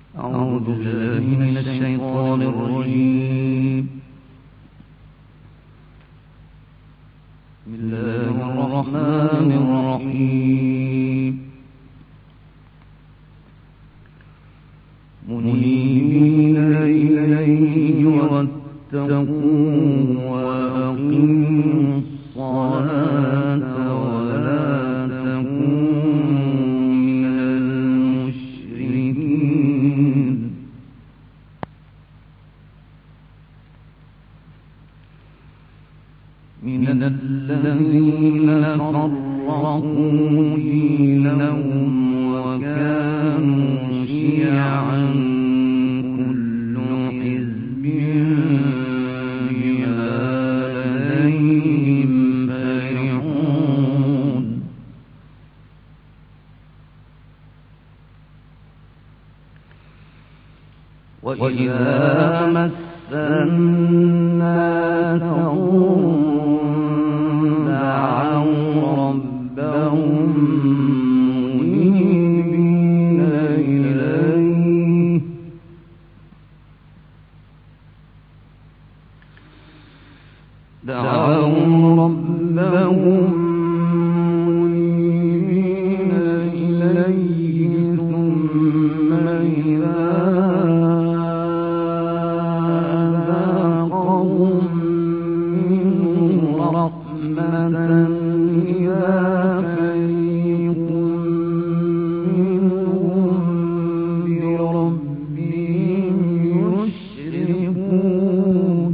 أعوذ بالله من الشيطان الرجيم. بسم الله الرحمن الرحيم. منيبين إليه واتقوه وأقيموا الصلاة ولا تكونوا من المشركين. من الذين فرقوا دينهم وكانوا شيعا كل حزب بما لديهم فرحون. وإذا مس الناس دعوا ربهم منيبين إليه ثم إذا أذاقهم منه رحمة إذا فريق منهم بربهم يشركون.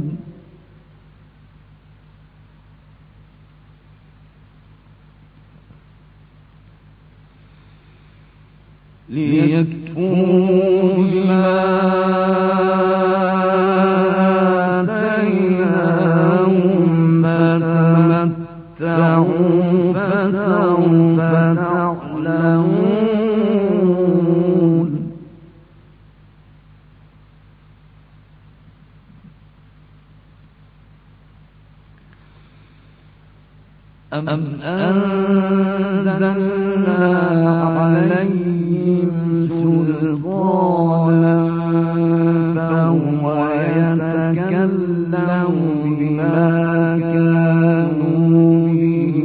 ليكفروا بما آتيناهم فتمتعوا فسوف تعلمون. أم أنزلنا عليهم سلطانا فهو يتكلم بما كانوا به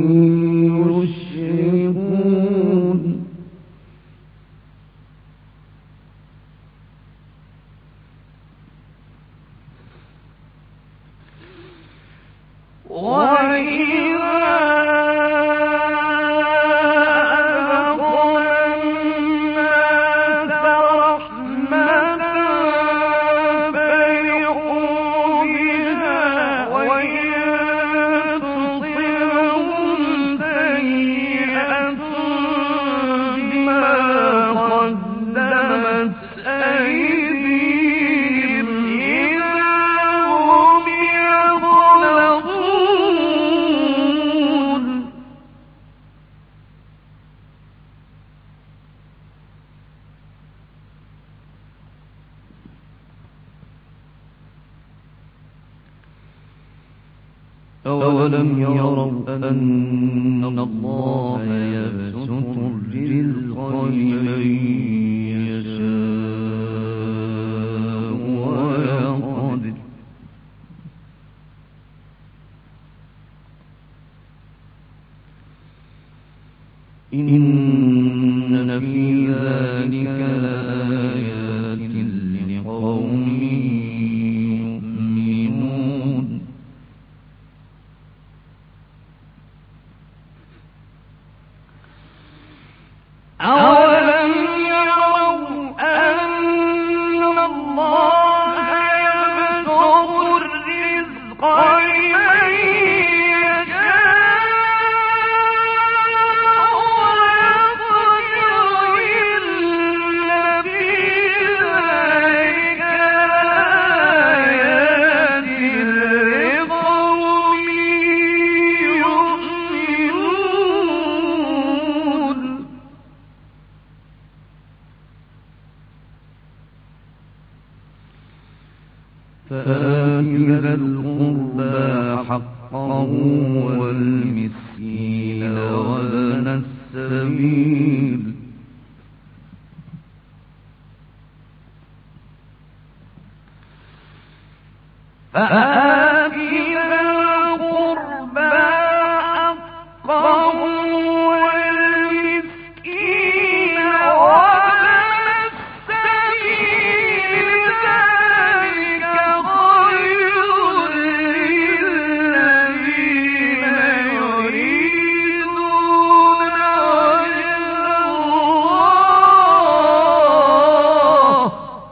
يشركون. أولم يروا أن الله يبسط الرزق لمن يشاء ويقدر إن في ذلك لآيات لقوم يؤمنون. أولم يروا أن الله يبسط الرزق لمن يشاء ويقدر إن في ذلك لآيات لقوم يؤمنون. فآت ذا القربى حقه والمسكين وابن السبيل فآت ذا القربى حقه والمسكين وابن السبيل ذلك خير للذين يريدون وجه الله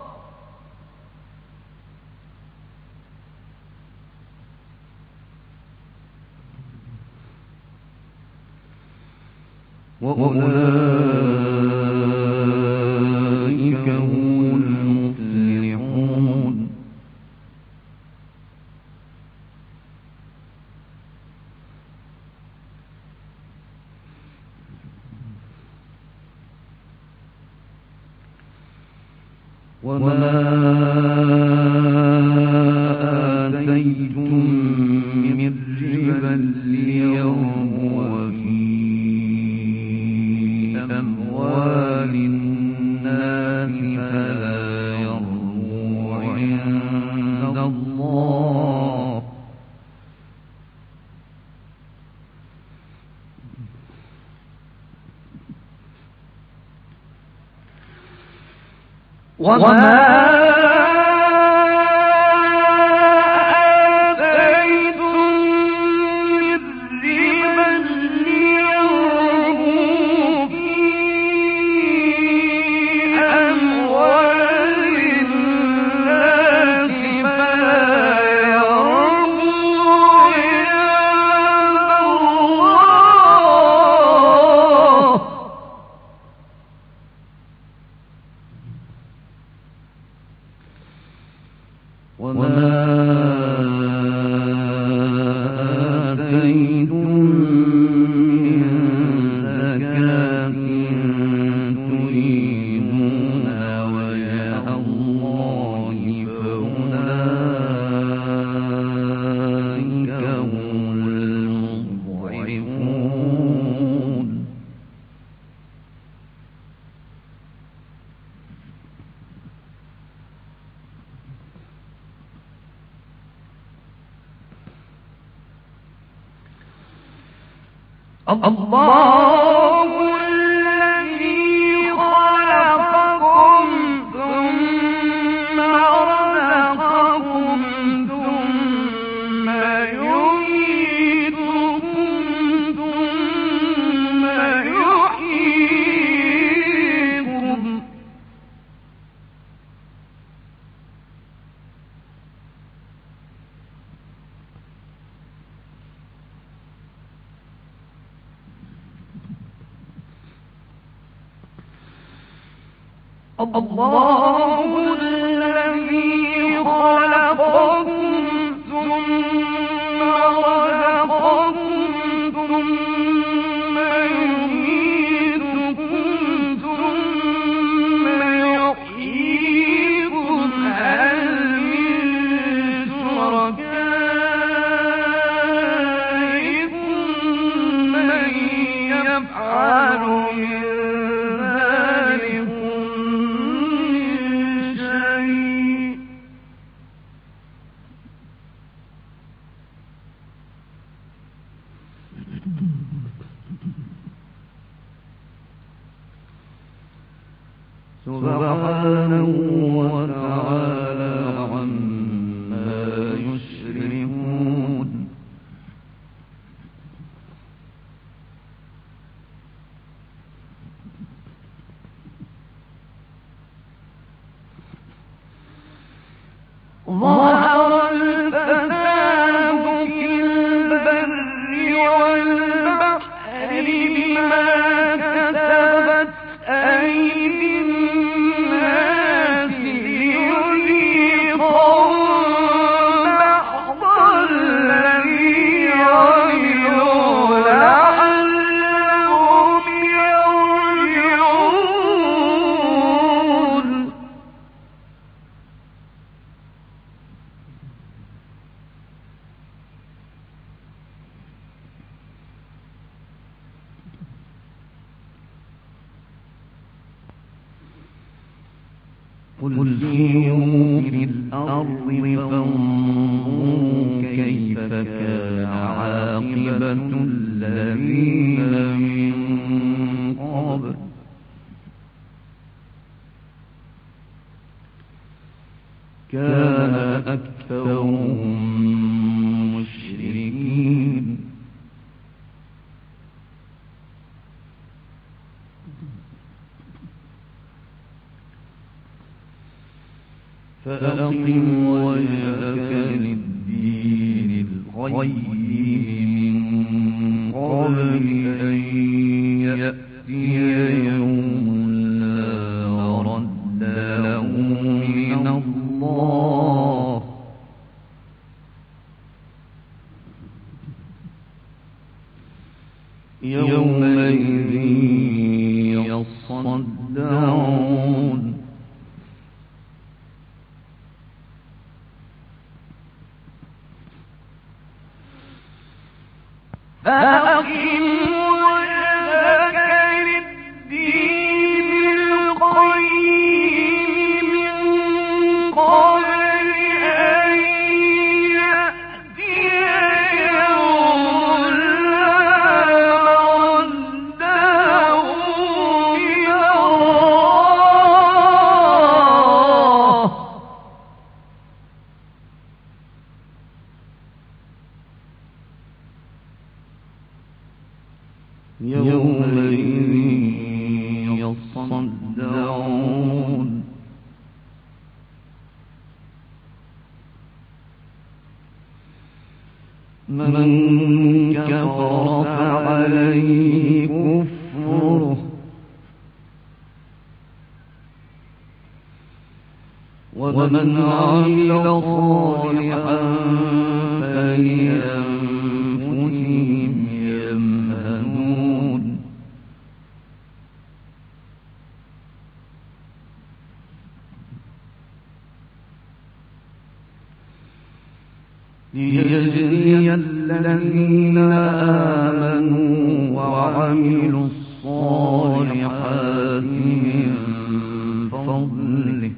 وأولئك هم المفلحون وما آتيتم من ربا ليربو في أموال الناس فلا يربو عند الله وما آتيتم من ربا ليربو في أموال الناس فلا يربو عند الله وما آتيتم من زكاة تريدون وجه الله فأولئك هم المضعفون الله الذي خلقكم ثم رزقكم ثم يميتكم ثم يحييكم الله الذي خلقكم ثم رزقكم ثم يميتكم ثم يحييكم هل من شركائكم من يفعل من سبحانه وتعالى عما يشركون ظهر الفساد في البر والبحر بما كسبت أيدي الناس ليذيقهم بعض الذي عملوا لعلهم يرجعون. قل سيروا في الأرض فانظروا كيف كان عاقبة الذين من قبل كان أكثرهم مشركين فأقم وجهك للدين القيم من قبل أن يأتي يوم لا مرد له من الله يومئذ يصدعون فأقم وجهك للدين القيم من قبل أن يأتي يوم لا مرد له من الله يومئذ يصدعون من كفر فعليه كفره ومن عمل صالحا فلأنفسهم يمهدون ليجزي الذين آمنوا وعملوا الصالحات من فضله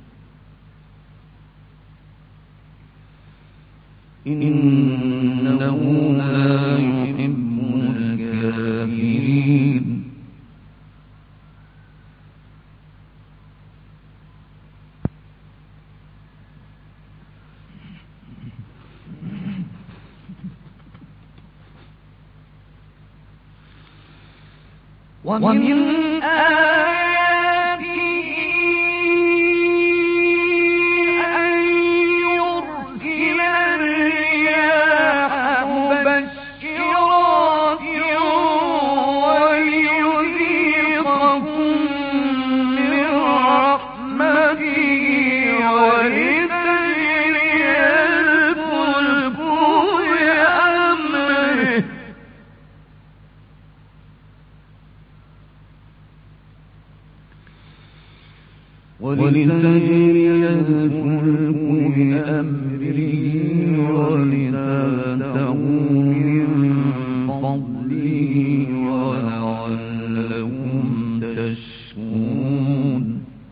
إنه لا يحب الكافرين ومن آياته أن يرسل الرياح مبشرات وليذيقكم من رحمته ولتجري الفلك بأمره ولتجري الفلك بأمره ولتبتغوا من فضله ولعلكم تشكرون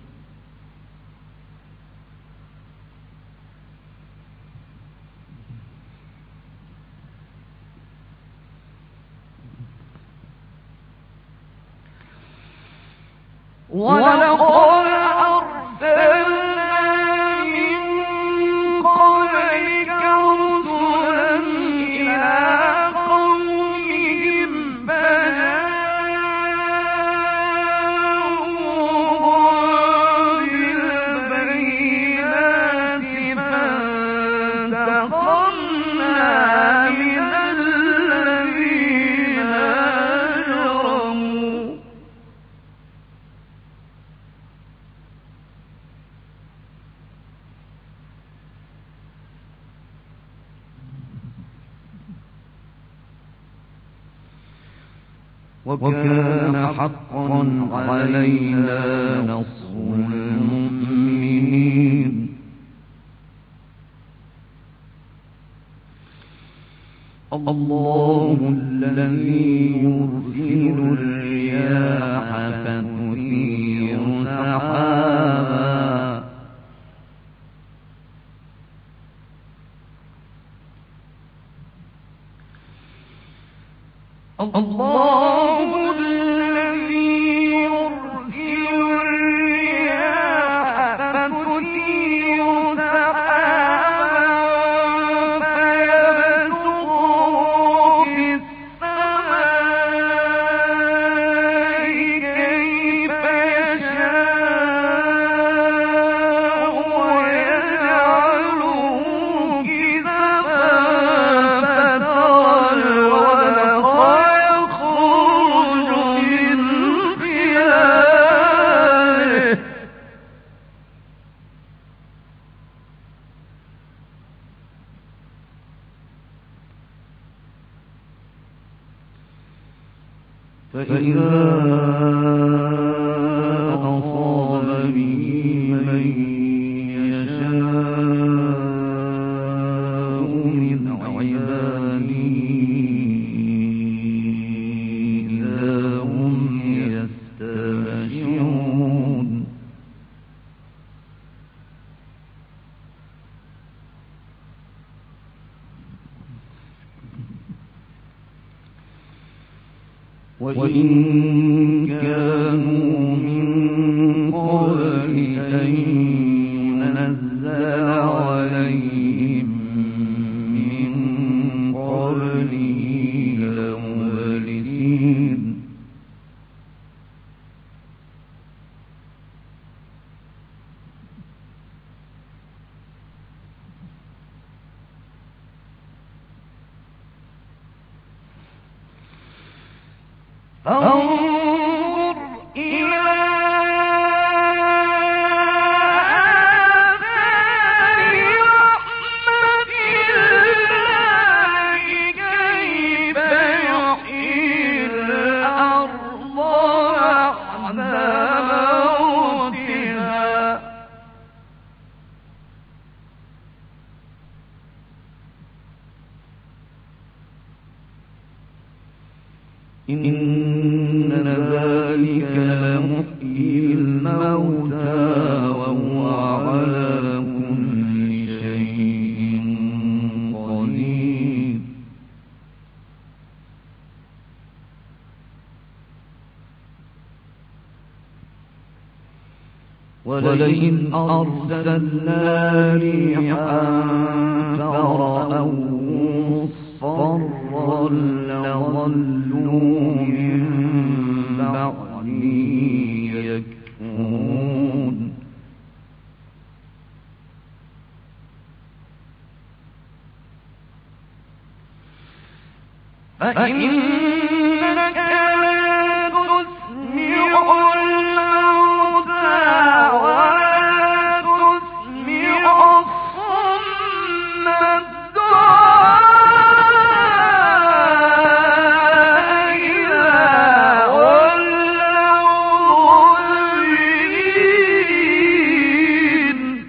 ولقد أرسلنا من قبلك رسلا إلى قومهم فجاءوهم بالبينات فانتقمنا من الذين أجرموا وكان حقا علينا نصر المؤمنين الله الذي يرسل الرياح فتثير سحابا الله الذي يرسل الرياح فتثير سحابا فيبسطه في السماء كيف يشاء ويجعله كسفا فترى الودق يخرج من خلاله فإذا أصاب به من يشاء من عباده إذا هم يستبشرون وإن كانوا من قبل أن ينزل عليهم من قبله لمبلسين فانظر إلى آثار رحمة الله كيف يحيي الأرض بعد موتها إن ذلك لمحيي الموتى وهو على كل شيء قدير ولئن أرسلنا ريحا فرأوه مصفرا لظلوا من بعده يكفرون فإنك لا تسمع الموتى ولا تسمع الصم الدعاء إذا ولوا مدبرين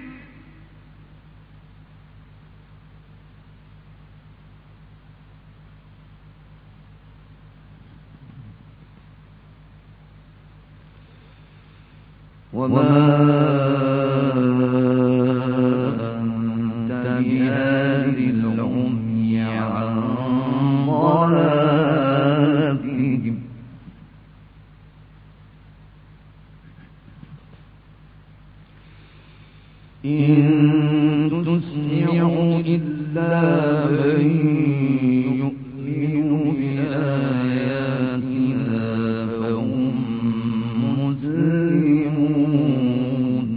وما أنت بهاد العمي عن ضلالتهم إن تسمع إلا من يؤمن بآياتنا فهم مسلمون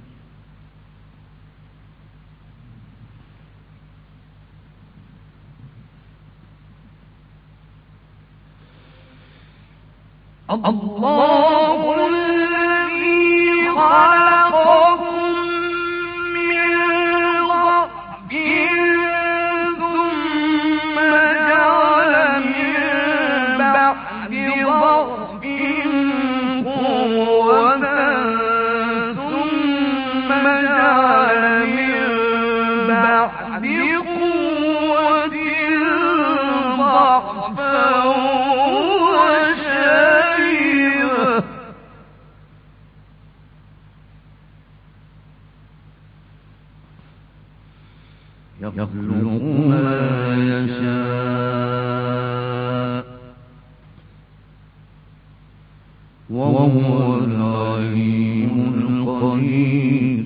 الله الذي خلقكم من ضعف ثم جعل من بعد ضعف قوة ثم جعل من بعد قوة ضعفا وشيبة يخلق ما يشاء وهو العليم الخبير.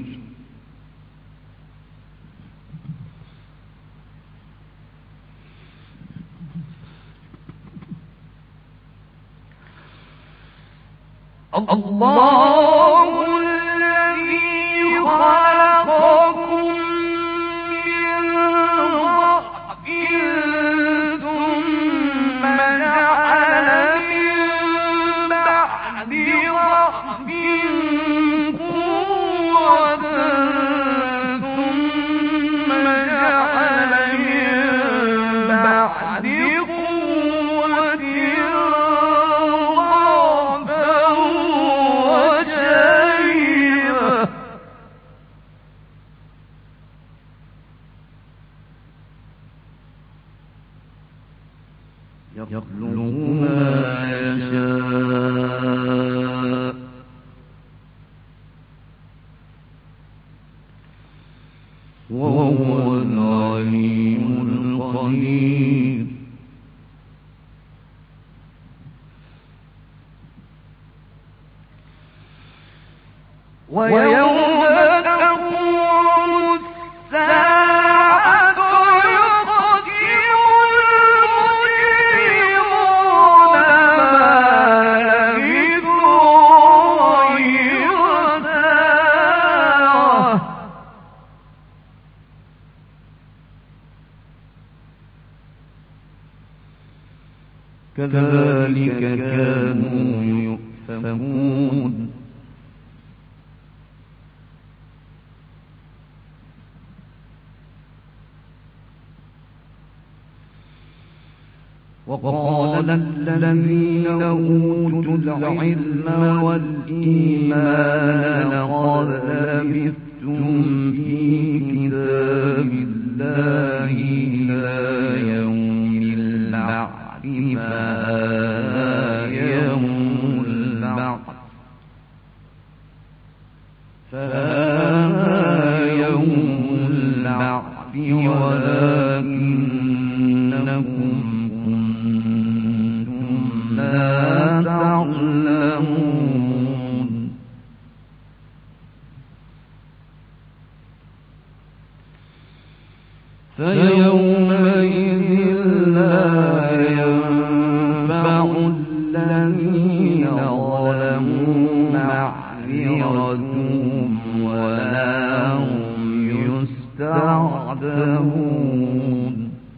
الله الذي خلقكم من ضعف ثم جعل من بعد ضعف قوة ثم جعل من بعد قوة يخلق ما يشاء وهو العليم الخبير. ويوم تقوم الساعة كذلك كانوا يؤفكون. وقال الذين أوتوا العلم والإيمان لقد لبثتم في كتاب الله إلى يوم البعث فهذا يوم البعث ولكنكم كنتم لا تعلمون. فيومئذ لا ينفع الذين ظلموا معذرتهم ولا هم يستعتبون.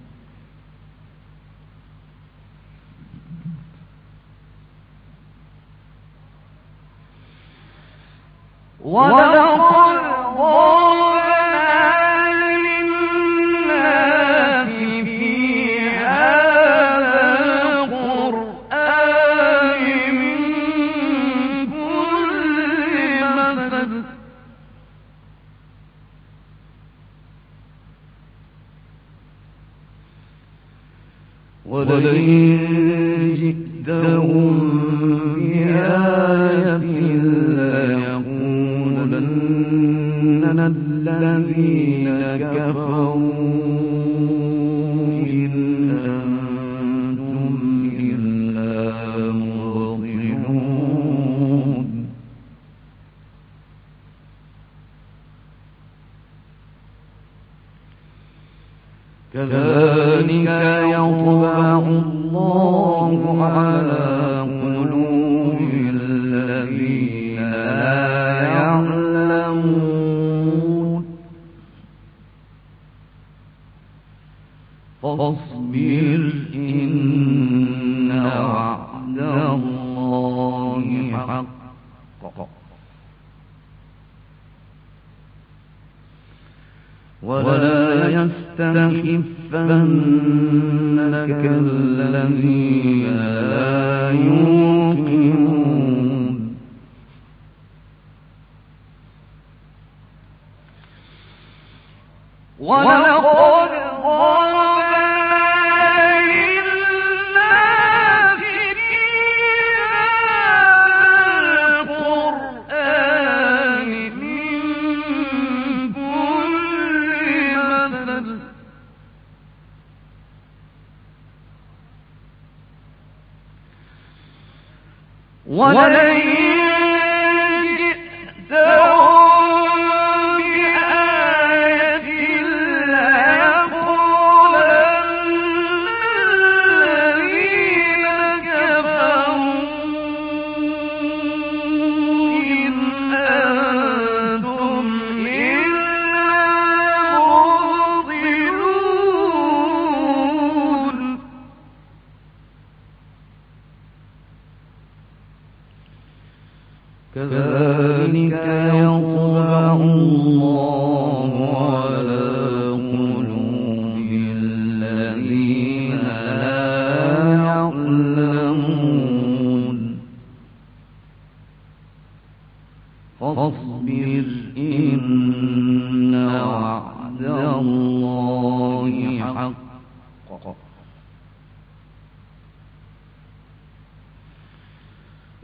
ولقد ضربنا للناس في هذا القرآن من كل مثل ولئن جئتهم بآية ليقولن الذين كفروا إن أنتم إلا مبطلون. كذلك يطبع الله على قلوب الذين لا يعلمون. فاصبر إن وعد الله حق ولا يستخفنك الذين لا يوقنون. ولقد ضربنا للناس في هذا القرآن من كل مثل ولئن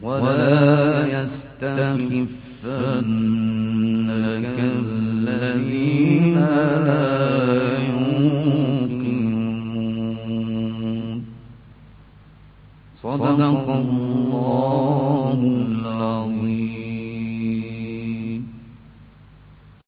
ولا يستخفنك الذين لا يوقنون. صدق الله